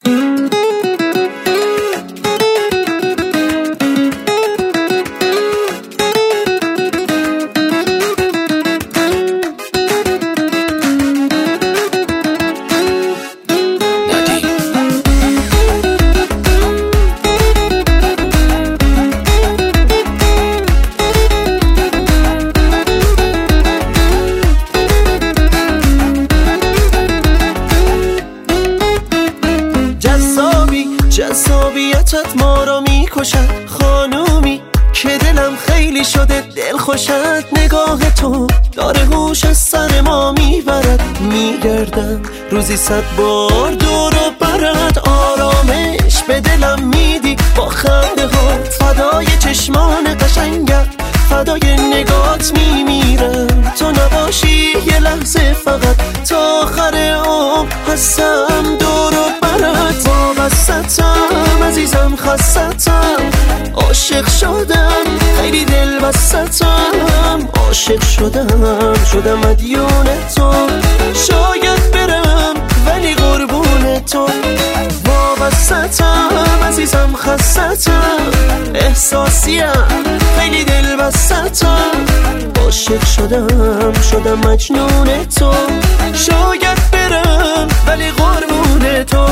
جذابیتت ما رو میکشد، خانومی که دلم خیلی شده دل خوشت. نگاه تو داره هوش از سر ما میبرد، میگردم روزی 100 بار دور و برد. آرامش به دلم میدی با خنده ها، فدای چشمان قشنگت، فدای نگات میمیرم. تو نباشی یه لحظه فقط تا آخر عمر هستم دور و برد. وابستم عزیزم، خستم، عاشق شدم، خیلی دل بستم. عاشق شدم مدیون تو، شاید برم ولی قربون تو. وابستم عزیزم، خستم، احساسیم، خیلی دل بستم. عاشق شدم مجنون تو، شاید برم ولی قربون تو.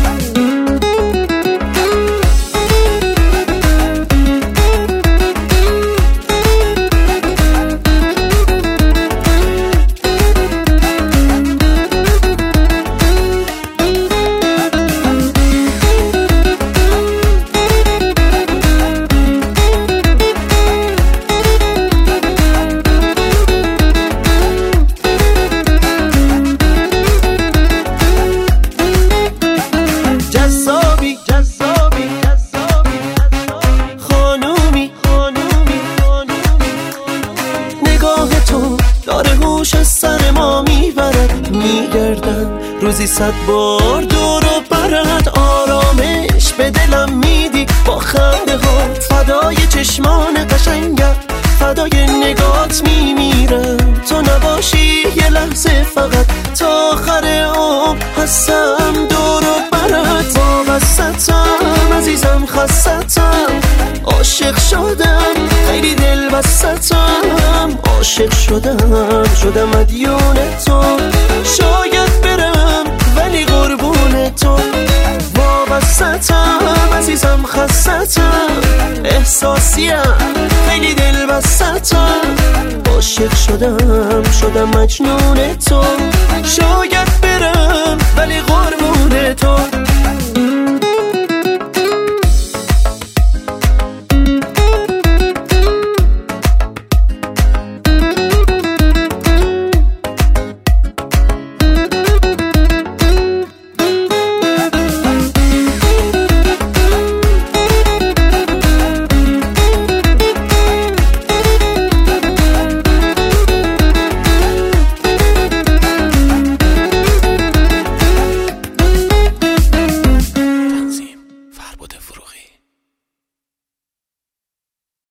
داره هوش از سر ما میبرد، میگردم روزی 100 بار دور و برد. آرامش به دلم میدی با خنده ها، فدای چشمان قشنگت، فدای نگات میمیرم. تو نباشی یه لحظه فقط تا آخر عمر هستم دور و برد. وابستم عزیزم، خستم، عاشق شدم، خیلی دل بستم. عاشق شدم مدیون تو، شاید برم ولی قربون تو. وابستم عزیزم، خستم، احساسیم، خیلی دل بستم. عاشق شدم مجنون تو، شاید برم ولی قربون تو.